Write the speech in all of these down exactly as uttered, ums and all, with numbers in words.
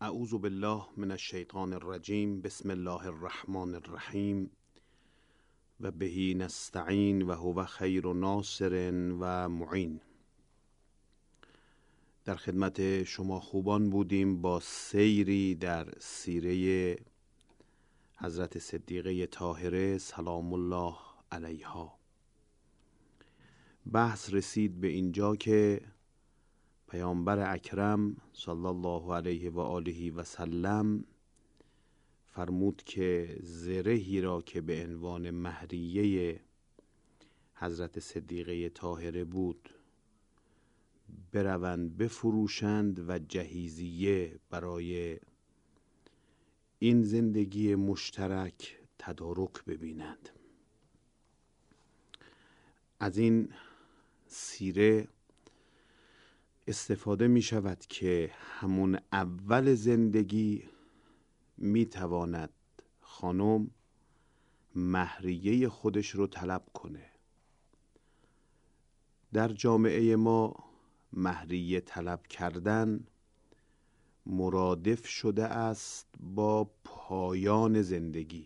اعوذ بالله من الشیطان الرجیم. بسم الله الرحمن الرحیم و بهی نستعین و هو خیر ناصر و معین. در خدمت شما خوبان بودیم با سیری در سیره حضرت صدیقه طاهره سلام الله علیها. بحث رسید به اینجا که پیامبر اکرم صلی الله علیه و آله و سلم فرمود که زرهی را که به عنوان مهریه حضرت صدیقه طاهره بود بروند بفروشند و جهیزیه برای این زندگی مشترک تدارک ببینند. از این سیره استفاده می شود که همون اول زندگی می تواند خانم مهریه خودش رو طلب کنه. در جامعه ما مهریه طلب کردن مرادف شده است با پایان زندگی،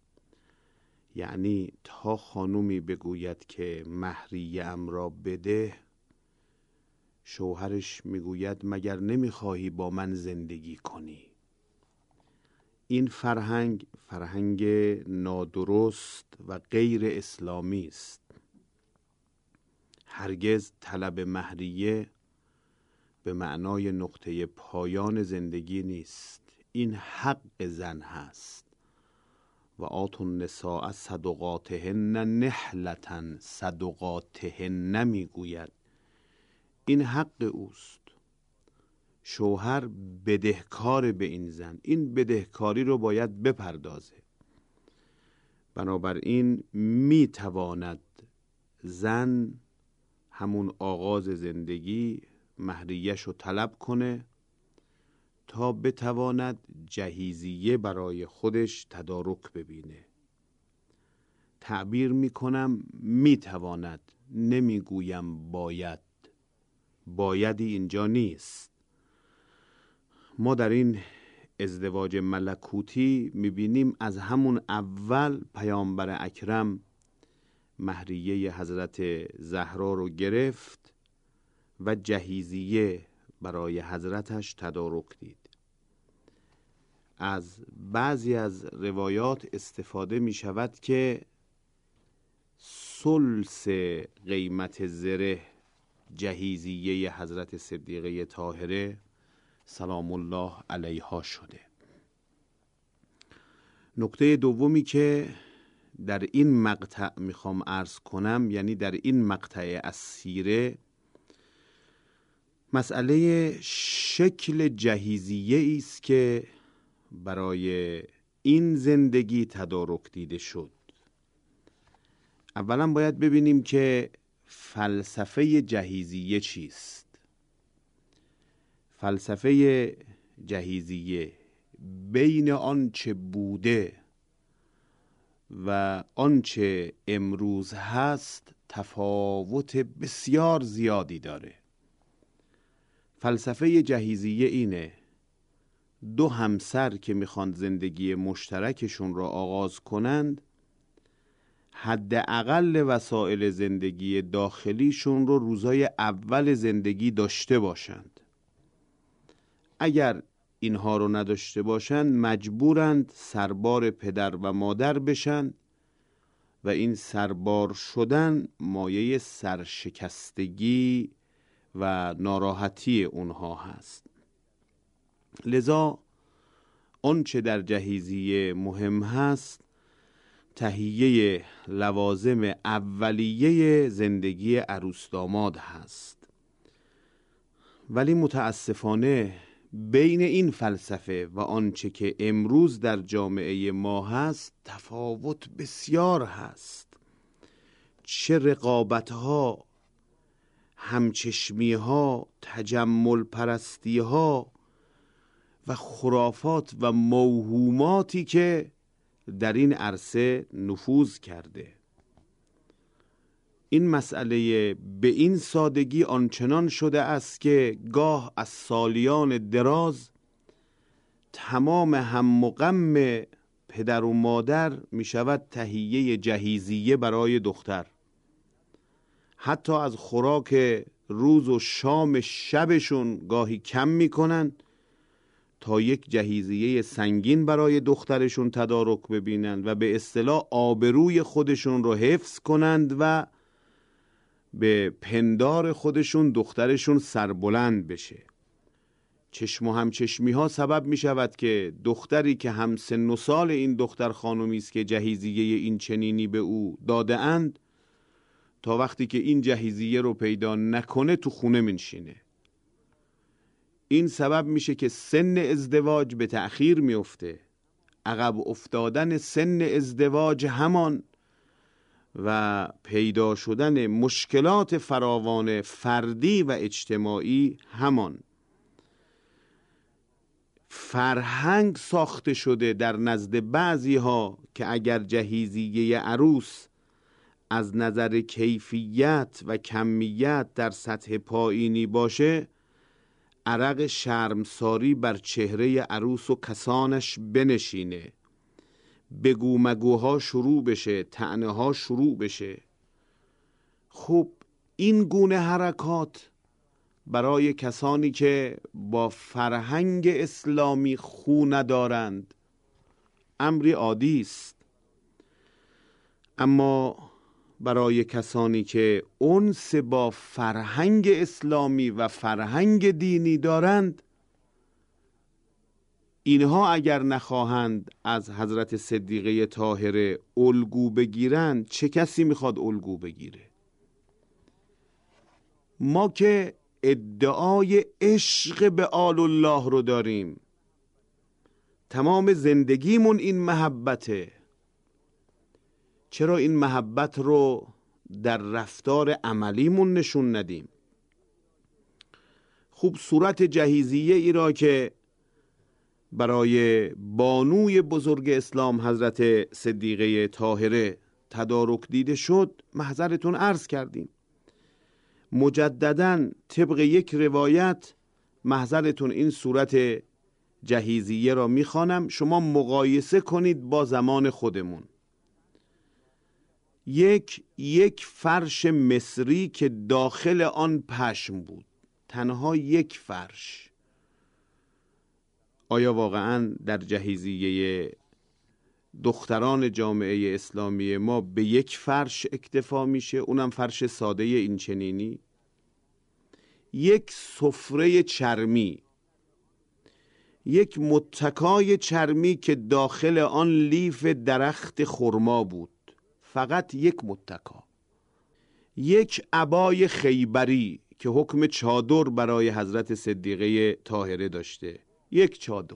یعنی تا خانومی بگوید که مهریه ام را بده، شوهرش میگوید مگر نمیخواهی با من زندگی کنی. این فرهنگ فرهنگ نادرست و غیر اسلامی است. هرگز طلب مهریه به معنای نقطه پایان زندگی نیست. این حق زن هست. و آتوا النساء صدقاتهن نحلة، صدقاتهن میگوید این حق اوست. شوهر بدهکار به این زن، این بدهکاری رو باید بپردازه. بنابراین می تواند زن همون آغاز زندگی مهریه‌ش رو طلب کنه تا بتواند جهیزیه برای خودش تدارک ببینه. تعبیر می کنم می تواند، نمی گویم باید. بایدی اینجا نیست. ما در این ازدواج ملکوتی میبینیم از همون اول پیامبر اکرم مهریه حضرت زهرا رو گرفت و جهیزیه برای حضرتش تدارک دید. از بعضی از روایات استفاده می شود که ثلث قیمت زره جهیزیه حضرت صدیقه طاهره سلام الله علیها شده. نکته دومی که در این مقطع میخوام عرض کنم، یعنی در این مقطع از سیره، مسئله شکل جهیزیه است که برای این زندگی تدارک دیده شد. اولا باید ببینیم که فلسفه جهیزیه چیست؟ فلسفه جهیزیه بین آنچه بوده و آنچه امروز هست تفاوت بسیار زیادی داره. فلسفه جهیزیه اینه: دو همسر که میخوان زندگی مشترکشون را آغاز کنند حداقل وسایل زندگی داخلیشون رو روزای اول زندگی داشته باشند. اگر اینها رو نداشته باشند مجبورند سربار پدر و مادر بشن و این سربار شدن مایه سرشکستگی و ناراحتی اونها هست. لذا آنچه در جهیزیه مهم هست تهیه لوازم اولیه زندگی عروس داماد هست. ولی متاسفانه بین این فلسفه و آنچه که امروز در جامعه ما هست تفاوت بسیار هست. چه رقابت‌ها، همچشمی‌ها، تجمل پرستی‌ها و خرافات و موهوماتی که در این عرصه نفوذ کرده. این مسئله به این سادگی آنچنان شده است که گاه از سالیان دراز تمام هم و غم پدر و مادر می شود تهیه جهیزیه برای دختر. حتی از خوراک روز و شام شبشون گاهی کم می کنن تا یک جهیزیه سنگین برای دخترشون تدارک ببینند و به اصطلاح آبروی خودشون رو حفظ کنند و به پندار خودشون دخترشون سربلند بشه. چشم و همچشمی ها سبب می شود که دختری که هم سن و سال این دختر خانومی است که جهیزیه این چنینی به او داده اند، تا وقتی که این جهیزیه رو پیدا نکنه تو خونه منشینه. این سبب میشه که سن ازدواج به تأخیر میفته. عقب افتادن سن ازدواج همان و پیدا شدن مشکلات فراوان فردی و اجتماعی همان. فرهنگ ساخته شده در نزد بعضی ها که اگر جهیزیه عروس از نظر کیفیت و کمیت در سطح پایینی باشه، عرق شرمساری بر چهره عروس و کسانش بنشینه، بگو مگوها شروع بشه، طعنه ها شروع بشه. خب این گونه حرکات برای کسانی که با فرهنگ اسلامی خو ندارند امری عادی است، اما برای کسانی که انس با فرهنگ اسلامی و فرهنگ دینی دارند، اینها اگر نخواهند از حضرت صدیقه طاهره الگو بگیرند، چه کسی میخواد الگو بگیره؟ ما که ادعای عشق به آل الله رو داریم، تمام زندگیمون این محبته، چرا این محبت رو در رفتار عملیمون نشون ندیم؟ خوب صورت جهیزیه ای را که برای بانوی بزرگ اسلام حضرت صدیقه طاهره تدارک دیده شد محضرتون عرض کردیم. مجدداً طبق یک روایت محضرتون این صورت جهیزیه را میخوانم، شما مقایسه کنید با زمان خودمون. یک یک فرش مصری که داخل آن پشم بود، تنها یک فرش. آیا واقعاً در جهیزیه دختران جامعه اسلامی ما به یک فرش اکتفا میشه، اونم فرش ساده این چنینی؟ یک سفره چرمی، یک متکای چرمی که داخل آن لیف درخت خرما بود، فقط یک متکا. یک عبای خیبری که حکم چادر برای حضرت صدیقه طاهره داشته، یک چادر.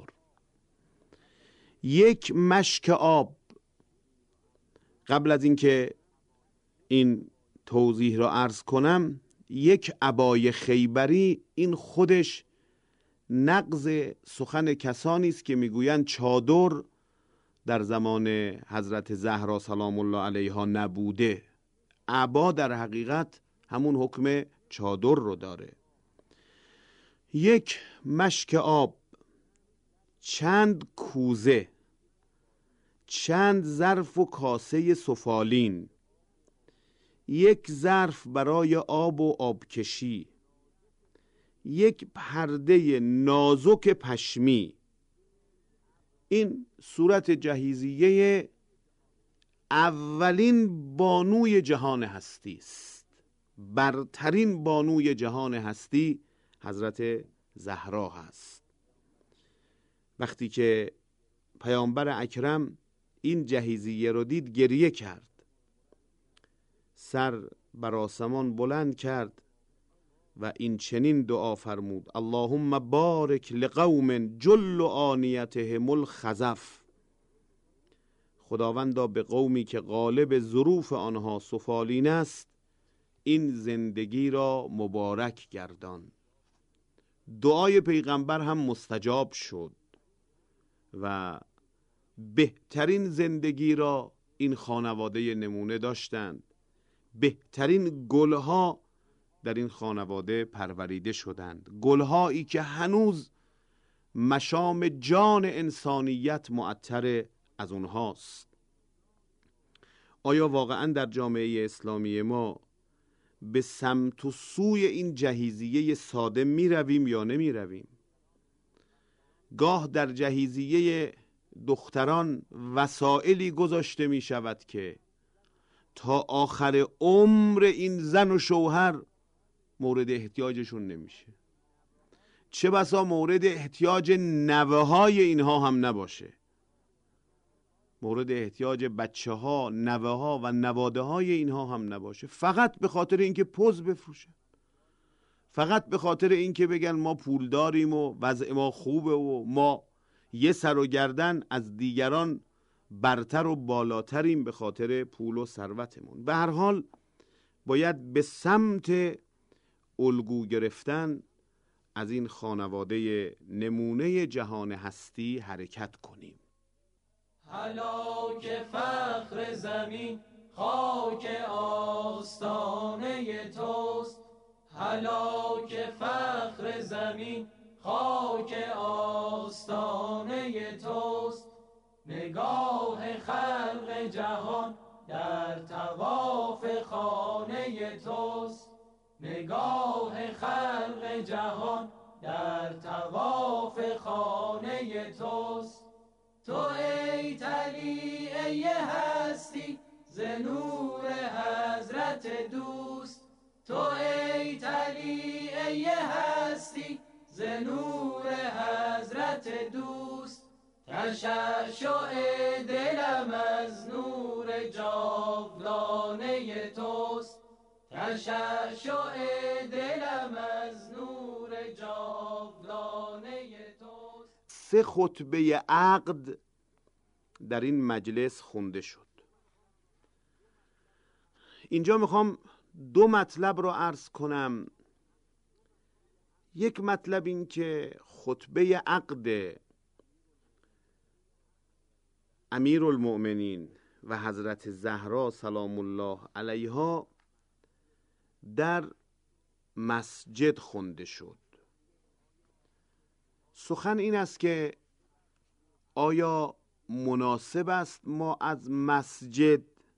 یک مشک آب. قبل از اینکه این توضیح را عرض کنم، یک عبای خیبری این خودش نقض سخن کسانی است که میگویند چادر در زمان حضرت زهرا سلام الله علیها نبوده. عبا در حقیقت همون حکم چادر رو داره. یک مشک آب، چند کوزه، چند ظرف و کاسه سفالین، یک ظرف برای آب و آبکشی، یک پرده نازک پشمی. این صورت جهیزیه اولین بانوی جهان هستی است. برترین بانوی جهان هستی حضرت زهرا هست. وقتی که پیامبر اکرم این جهیزیه رو دید گریه کرد، سر بر آسمان بلند کرد و این چنین دعا فرمود: اللهم بارک لقوم جل آنیتهم الخزف. خداوندا به قومی که غالب ظروف آنها سفالین است، این زندگی را مبارک گردان. دعای پیغمبر هم مستجاب شد و بهترین زندگی را این خانواده نمونه داشتند. بهترین گلها در این خانواده پروریده شدند، گلهایی که هنوز مشام جان انسانیت معطر از اونهاست. آیا واقعا در جامعه اسلامی ما به سمت و سوی این جهیزیه ساده می رویم یا نمی رویم؟ گاه در جهیزیه دختران وسائلی گذاشته می شود که تا آخر عمر این زن و شوهر مورد احتیاجشون نمیشه. چه بسا مورد احتیاج نوه های اینها هم نباشه، مورد احتیاج بچه ها، نوه ها و نواده های اینها هم نباشه، فقط به خاطر اینکه پوز بفروشن، فقط به خاطر اینکه بگن ما پول داریم و وضع ما خوبه و ما یه سر و گردن از دیگران برتر و بالاتریم به خاطر پول و ثروتمون. به هر حال باید به سمت الگو گرفتن از این خانواده نمونه جهان هستی حرکت کنیم. هلاک فخر زمین خاک آستانه توست، هلاک فخر زمین خاک آستانه توست، نگاه خلق جهان در طواف خانه توست، نگاه خلق جهان در طواف خانه توست. تو ای طلیعه هستی ز نور حضرت دوست، تو ای طلیعه هستی ز نور حضرت دوست، تشعشع دلم از نور جاودانه توست، تشعشع دلم از نور جاودانه توست. سه خطبه عقد در این مجلس خونده شد. اینجا میخوام دو مطلب رو عرض کنم. یک مطلب این که خطبه عقد امیرالمؤمنین و حضرت زهرا سلام الله علیها در مسجد خونده شد. سخن این است که آیا مناسب است ما از مسجد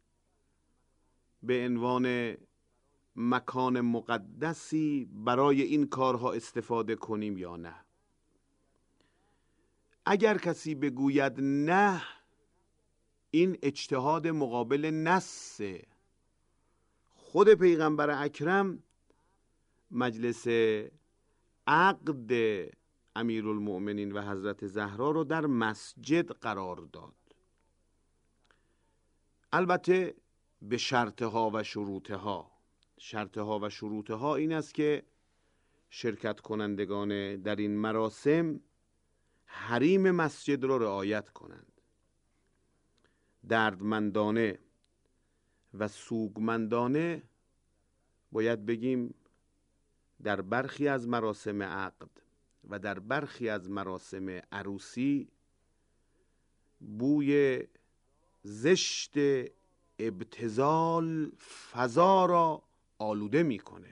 به عنوان مکان مقدسی برای این کارها استفاده کنیم یا نه؟ اگر کسی بگوید نه، این اجتهاد مقابل نص. خود پیغمبر اکرم مجلس عقد امیرالمؤمنین و حضرت زهرا رو در مسجد قرار داد، البته به شرطها و شروطها. شرطها و شروطها این است که شرکت کنندگان در این مراسم حریم مسجد را رعایت کنند، دردمندانه و سوگمندانه باید بگیم در برخی از مراسم عقد و در برخی از مراسم عروسی بوی زشت ابتذال فضا را آلوده میکنه.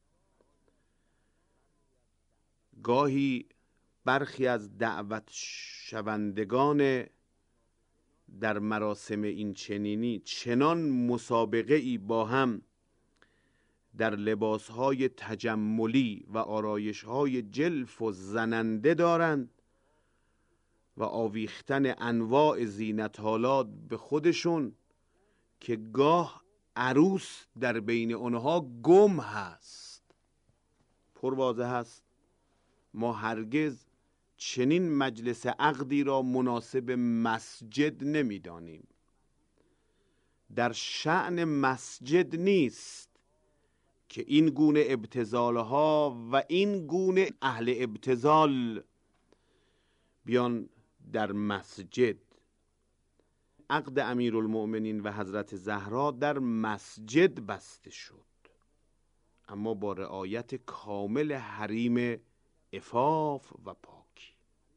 گاهی برخی از دعوت شوندگان در مراسم این چنینی چنان مسابقه ای با هم در لباسهای تجملی و آرایشهای جلف و زننده دارند و آویختن انواع زینت‌آلات به خودشون که گاه عروس در بین اونها گم هست. پر واضح هست ما هرگز چنین مجلس عقدی را مناسب مسجد نمی‌دانیم. در شأن مسجد نیست که این گونه ابتذالها و این گونه اهل ابتذال بیان در مسجد. عقد امیرالمؤمنین و حضرت زهرا در مسجد بسته شد، اما با رعایت کامل حریم عفاف و پاکی.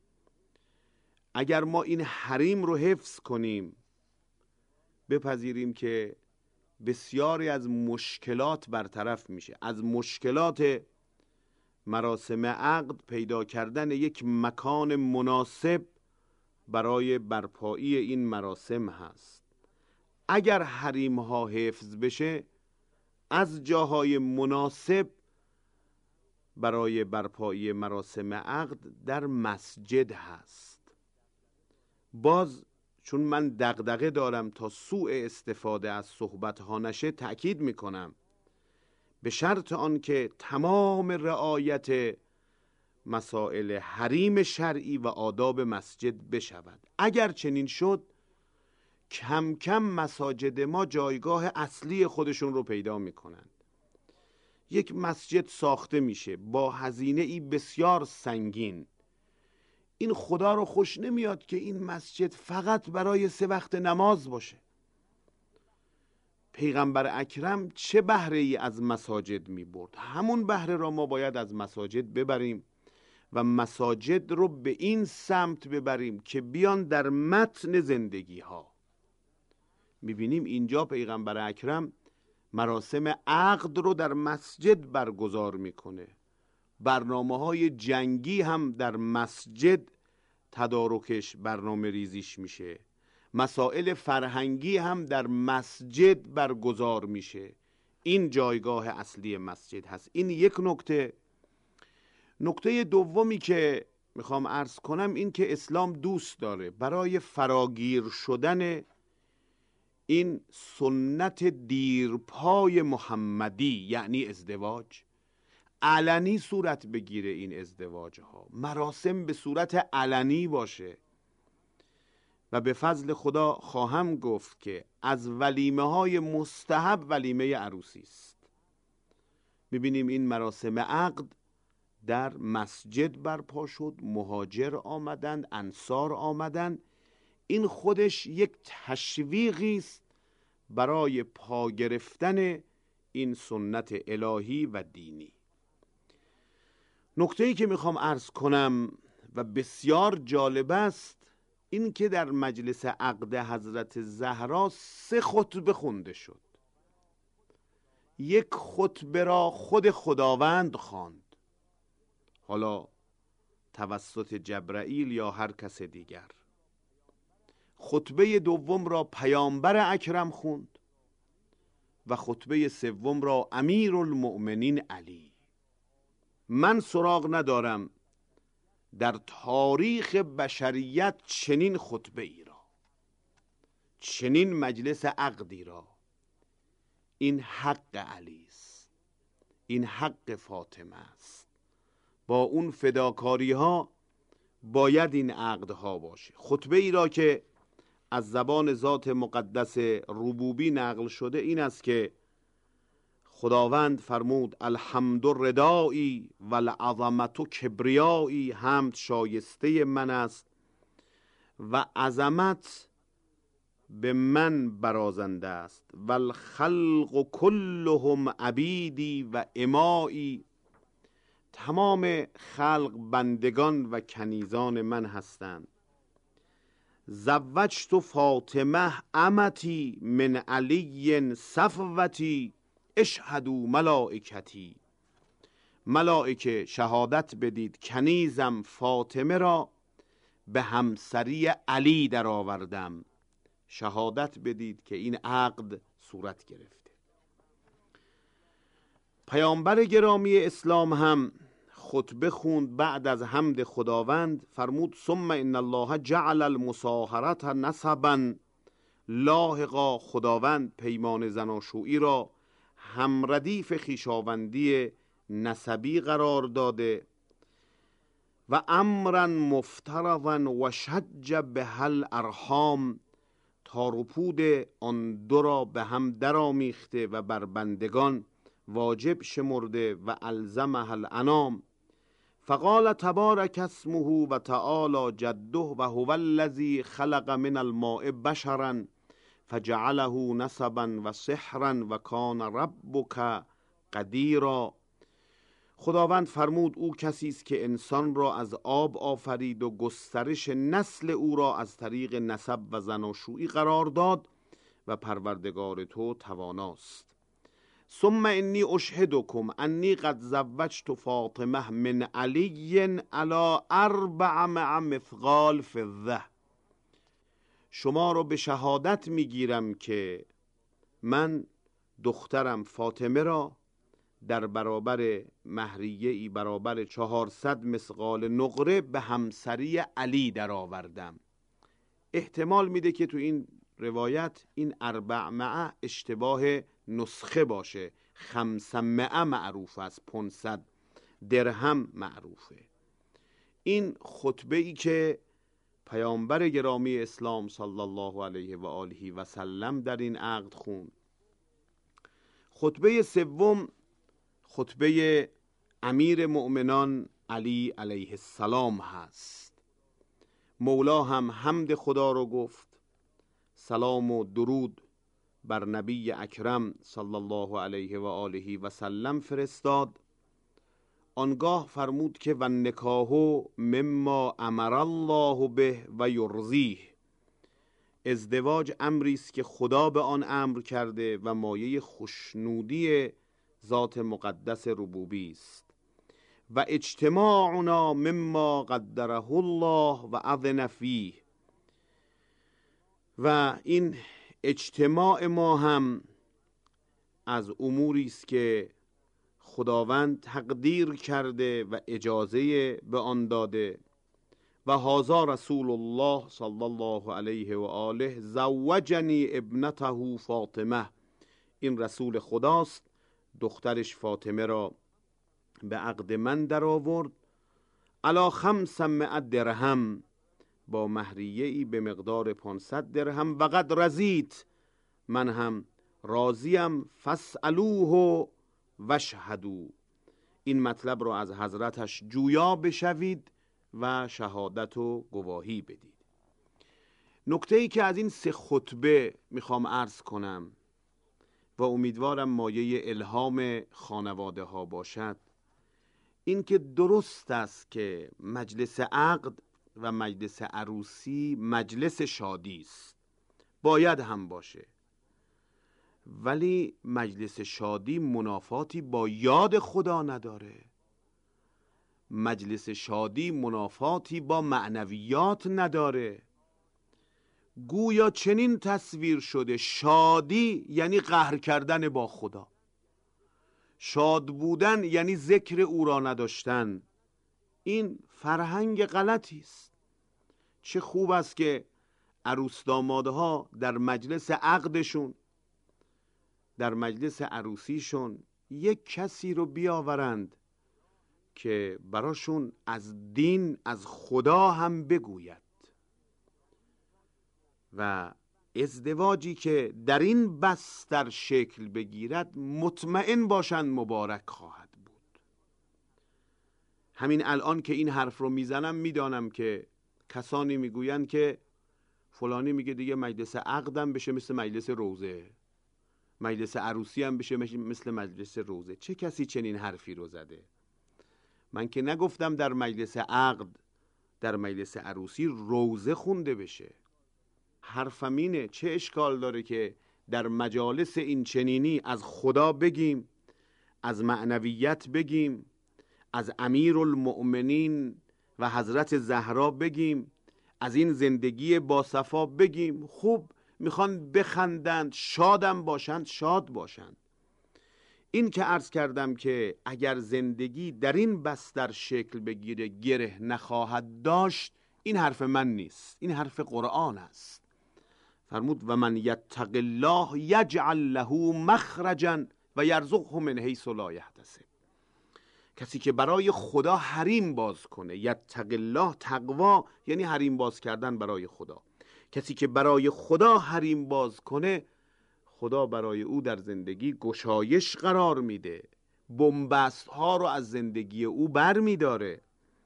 اگر ما این حریم رو حفظ کنیم، بپذیریم که بسیاری از مشکلات برطرف میشه. از مشکلات مراسم عقد پیدا کردن یک مکان مناسب برای برپایی این مراسم هست. اگر حریم ها حفظ بشه، از جاهای مناسب برای برپایی مراسم عقد در مسجد هست. باز چون من دغدغه دارم تا سوء استفاده از صحبت ها نشه، تأکید میکنم به شرط آنکه تمام رعایت مسائل حریم شرعی و آداب مسجد بشود. اگر چنین شد، کم کم مساجد ما جایگاه اصلی خودشون رو پیدا میکنند. یک مسجد ساخته میشه با هزینه ای بسیار سنگین. این خدا رو خوش نمیاد که این مسجد فقط برای سه وقت نماز باشه. پیغمبر اکرم چه بهره ای از مساجد می برد؟ همون بهره را ما باید از مساجد ببریم و مساجد رو به این سمت ببریم که بیان در متن زندگی ها. می بینیم اینجا پیغمبر اکرم مراسم عقد رو در مسجد برگزار میکنه. برنامه های جنگی هم در مسجد تدارکش برنامه ریزیش میشه. مسائل فرهنگی هم در مسجد برگزار میشه. این جایگاه اصلی مسجد هست. این یک نکته. نکته دومی که میخوام عرض کنم این که اسلام دوست داره برای فراگیر شدن این سنت دیرپای محمدی، یعنی ازدواج، علنی صورت بگیره. این ازدواج ها مراسم به صورت علنی باشه و به فضل خدا خواهم گفت که از ولیمه های مستحب ولیمه عروسی است. میبینیم این مراسم عقد در مسجد برپا شد، مهاجر آمدند، انصار آمدند. این خودش یک تشویقی است برای پا گرفتن این سنت الهی و دینی. نکته‌ای که میخوام عرض کنم و بسیار جالب است این که در مجلس عقد حضرت زهرا سه خطبه خونده شد. یک خطبه را خود خداوند خواند، حالا توسط جبرائیل یا هر کس دیگر. خطبه دوم را پیامبر اکرم خوند و خطبه سوم را امیرالمؤمنین علی. من سراغ ندارم در تاریخ بشریت چنین خطبه ای را، چنین مجلس عقدی را. این حق علی است، این حق فاطمه است. با اون فداکاری ها باید این عقدها باشه. خطبه ای را که از زبان ذات مقدس ربوبی نقل شده این است که خداوند فرمود الحمد ردایی و العظمت کبریایی، حمد شایسته من است و عظمت به من برازنده است. و الخلق کلهم عبیدی و امایی، تمام خلق بندگان و کنیزان من هستند. زوجت فاطمه امتی من علی صفوتی اشهدوا ملائکتی. ملائکه شهادت بدید کنیزم فاطمه را به همسری علی در آوردم. شهادت بدید که این عقد صورت گرفته. پیامبر گرامی اسلام هم خطبه خوند. بعد از حمد خداوند فرمود ثم ان الله جعل المصاهرت نسبا لاحقا. خداوند پیمان زناشویی را هم ردیف خویشاوندی نسبی قرار داده و امرا مفترضا و شج به هل ارحام، تاروپود آن دو را به هم درآمیخته و بر بندگان واجب شمرده و الزمه الانام. فقال تبارک اسمه و تعالی جده و هو الذی خلق من الماء بشرا فجعله نسبا و سحرا و کان ربک قدیرا. خداوند فرمود او کسی است که انسان را از آب آفرید و گسترش نسل او را از طریق نسب و زناشویی قرار داد و پروردگار تو تواناست. ثم انی اشهدکم انی قد زوجت فاطمه من علی علی اربع مع مثقال فضه. شما رو به شهادت میگیرم که من دخترم فاطمه را در برابر مهریه ای برابر چهارصد مثقال نقره به همسری علی در آوردم. احتمال میده که تو این روایت این اربع مع اشتباه نسخه باشه. خمسمائه معروف است، پانصد درهم معروفه. این خطبه ای که پیامبر گرامی اسلام صلی الله علیه و آله و سلم در این عقد خوند. خطبه سوم خطبه امیر مؤمنان علی علیه السلام هست. مولا هم حمد خدا رو گفت، سلام و درود بر نبی اکرم صلی الله علیه و آله و سلم فرستاد. آنگاه فرمود که و نکاحو مما امر الله به و یرضیه. ازدواج امری است که خدا به آن امر کرده و مایه خوشنودی ذات مقدس ربوبی است. و اجتماعنا مما قدره الله و اذن فیه. و این اجتماع ما هم از اموری است که خداوند تقدیر کرده و اجازه به آن داده. و هذا رسول الله صلی الله علیه و آله زوجنی ابنته فاطمه. این رسول خداست، دخترش فاطمه را به عقد من در آورد. علی خمسمائه درهم، با مهریه ای به مقدار پانصد درهم. و قد رضیت، من هم راضیم. فاسألوه واشهدوا. این مطلب را از حضرتش جویا بشوید و شهادت و گواهی بدید. نکته ای که از این سه خطبه میخوام عرض کنم و امیدوارم مایه الهام خانواده ها باشد، این که درست است که مجلس عقد و مجلس عروسی مجلس شادی است، باید هم باشه، ولی مجلس شادی منافاتی با یاد خدا نداره. مجلس شادی منافاتی با معنویات نداره. گویا چنین تصویر شده شادی یعنی قهر کردن با خدا، شاد بودن یعنی ذکر او را نداشتن. این فرهنگ غلطی است. چه خوب است که عروس دامادها در مجلس عقدشون، در مجلس عروسیشون یک کسی رو بیاورند که براشون از دین، از خدا هم بگوید. و ازدواجی که در این بستر شکل بگیرد مطمئن باشند مبارک خواهد بود. همین الان که این حرف رو میزنم میدانم که کسانی میگویند که فلانی میگه دیگه مجلس عقدم بشه مثل مجلس روزه، مجلس عروسی هم بشه مثل مجلس روزه. چه کسی چنین حرفی رو زده؟ من که نگفتم در مجلس عقد، در مجلس عروسی روزه خونده بشه. حرفم اینه چه اشکال داره که در مجالس این چنینی از خدا بگیم، از معنویت بگیم، از امیر المؤمنین و حضرت زهرا بگیم، از این زندگی باصفا بگیم. خوب میخوان بخندند، شادم باشند، شاد باشند. این که عرض کردم که اگر زندگی در این بستر شکل بگیره گره نخواهد داشت، این حرف من نیست، این حرف قرآن است. فرمود و من یتق الله یجعل له مخرجا و یرزقه من حیث لا یحتسب. کسی که برای خدا حریم باز کنه، یتق الله، تقوا یعنی حریم باز کردن برای خدا. کسی که برای خدا حریم باز کنه، خدا برای او در زندگی گشایش قرار میده، بنبست ها رو از زندگی او بر میداره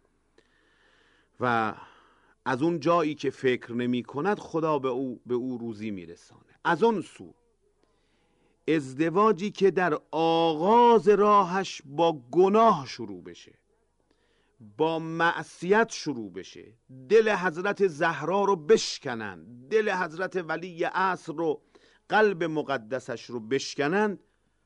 و از اون جایی که فکر نمی کند خدا به او, به او روزی میرسانه. از اون سو ازدواجی که در آغاز راهش با گناه شروع بشه، با معصیت شروع بشه، دل حضرت زهرا رو بشکنن، دل حضرت ولی عصر رو، قلب مقدسش رو بشکنن،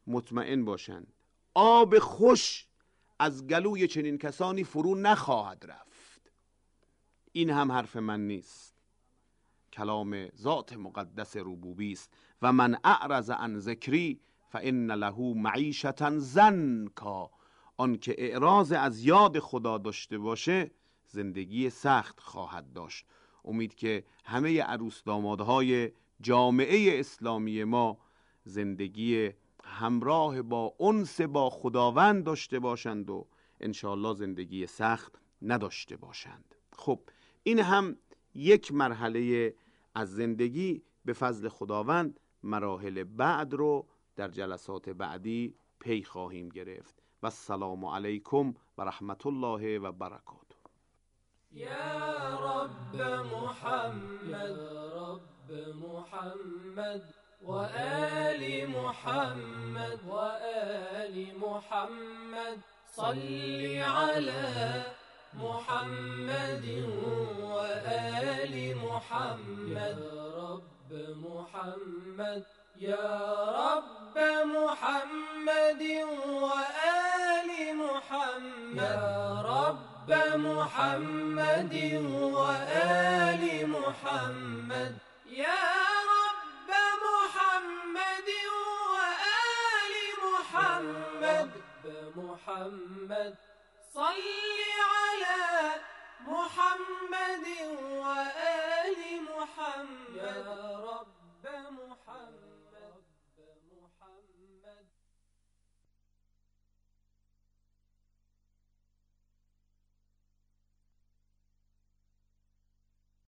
مطمئن باشند آب خوش از گلوی چنین کسانی فرو نخواهد رفت. این هم حرف من نیست، کلام ذات مقدس ربوبی است. و من اعرض عن ذکری فان له معیشة ضنکا، آن که اعراض از یاد خدا داشته باشه زندگی سخت خواهد داشت. امید که همه عروس دامادهای جامعه اسلامی ما زندگی همراه با انس با خداوند داشته باشند و انشاءالله زندگی سخت نداشته باشند. خب این هم یک مرحله از زندگی. به فضل خداوند مراحل بعد رو در جلسات بعدی پی خواهیم گرفت. و السلام علیکم و رحمت الله و برکاته. یا رب محمد، رب محمد و آل محمد و آل محمد، صل علی محمد و آل محمد. رب محمد یا رب محمد و آل محمد، یا رب محمد و آل محمد، یا رب محمد و آل محمد. محمد صل على محمد و آل محمد، یا رب محمد.